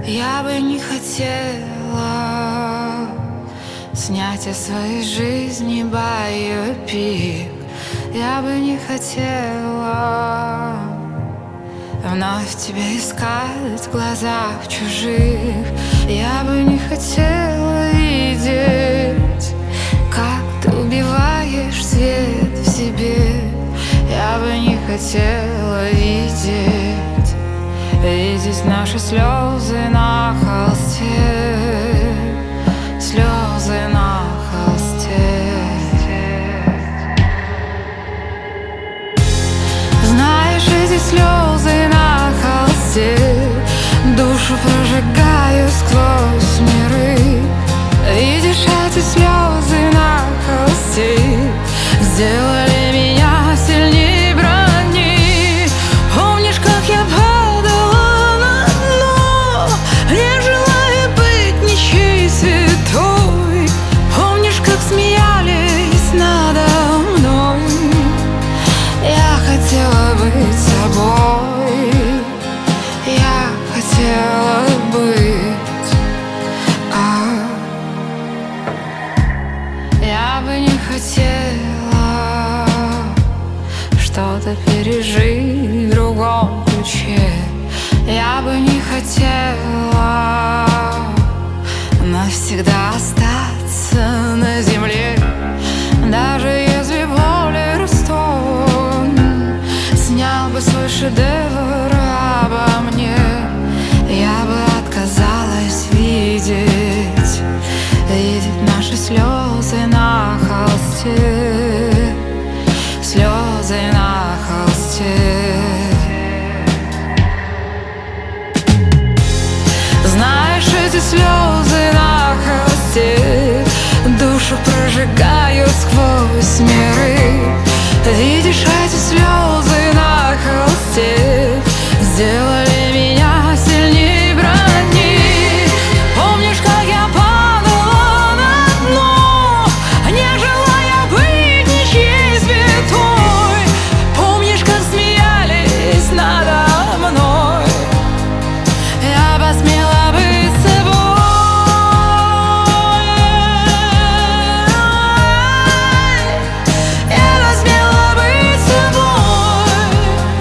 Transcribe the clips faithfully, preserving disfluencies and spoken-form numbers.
Я бы не хотела снять о своей жизни байопик. Я бы не хотела вновь тебя искать в глазах чужих. Я бы не хотела видеть, как ты убиваешь свет в себе. Я бы не хотела видеть, видеть наши слезы на холсте, слезы на холсте. Знаешь, эти слезы на холсте душу прожигают сквозь миры. Видишь, эти слезы на холсте сделали меня сильнее брони. Помнишь, как я падала на дно, не желая быть ничьей святой? Помнишь, как смеялись надо мной? Я хотела быть собой, я хотела быть, а я бы не хотела что-то пережить в другом ключе. Я бы не хотела навсегда остаться на земле. Даже если более Ростов снял бы свой шедевр обо мне, я бы отказалась видеть, видеть наши слезы на холсте, слезы на холсте. Знаешь, эти слезы на холсте душу прожигают сквозь миры. Видишь, эти слезы на холсте сделали меня сильнее брони. Помнишь, как я падала на дно, не желая быть ничьей святой? Помнишь, как смеялись надо мной? Я посмела быть собой. Я посмела быть собой.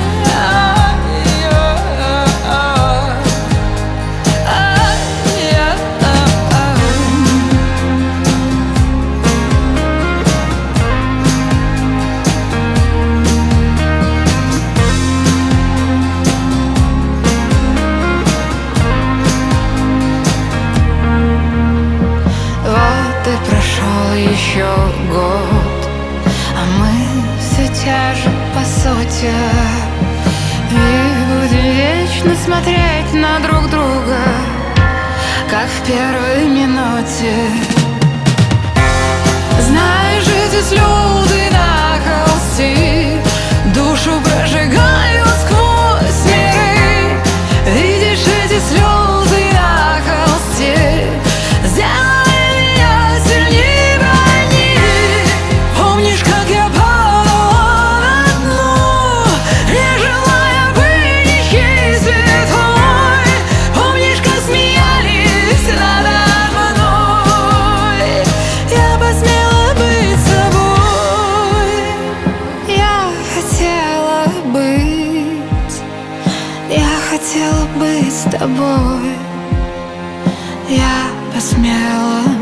Вот и прошел еще год, а мы все те же по сути. И будем вечно смотреть на друг друга, как в первой минуте. Знаешь, эти слезы на холсте душу прожигают сквозь миры. Видишь, эти слезы на холсте сделали меня сильнее брони. Помнишь, как я падала на дно, не желая быть ничьей святой? Помнишь, как смеялись надо мной? Я посмела быть собой. Я хотела быть, я хотела быть с тобой. Я посмела